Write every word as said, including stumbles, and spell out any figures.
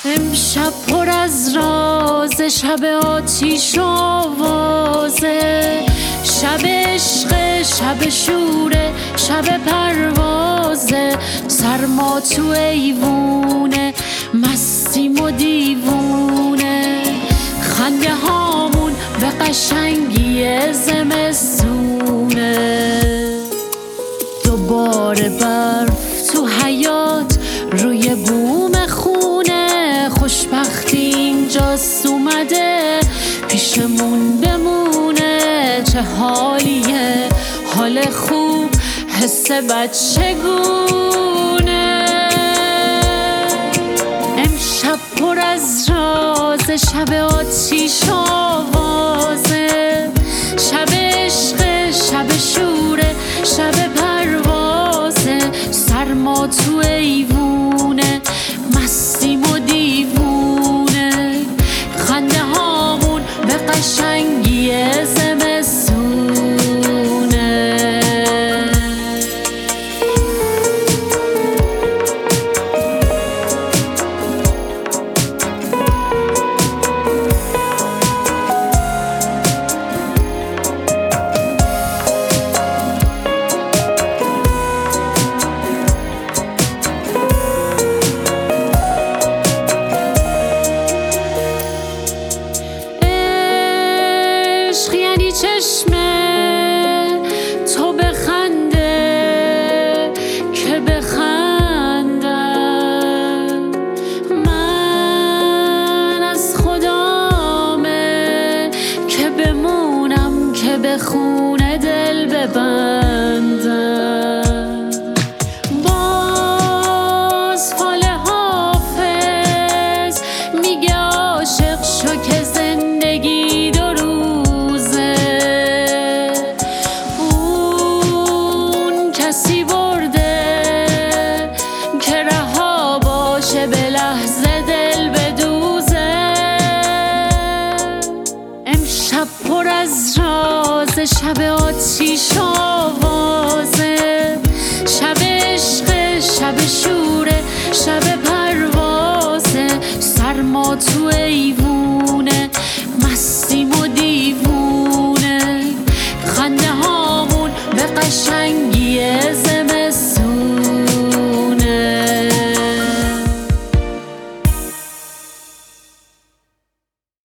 امشب پر از راز، شب آتیش آوازه، شب عشق، شب شوره، شب پروازه. سرما تو ایوونه، مستیم و دیوونه، خنده هامون به قشنگی زمستونه. دوباره برف تو حیاط، روی بوم خونه، خوشبختی اینجاست اومده پیشمون بمونه. چه حالیه، حال خوب، حس بچگونه. امشب پر از راز، شب آتیش آوازه، شب عشق، شب شوره، شب پروازه. سرما تو ایوونه، مستیم و دیوونه، خنده هامون به قشنگی زمستونه. عشق یعنی چشمه تو بخنده که بخندم. من از خدامه که بمونم، که به خونه دل ببندم. باز فال حافظ میگه عاشق شو که زندگی دو روزه. اون کسی برده که رها باشه به لحظه دل بدوزه. امشب پر از راز، شب آتیش آوازه، شب عشق، شب شوره، شب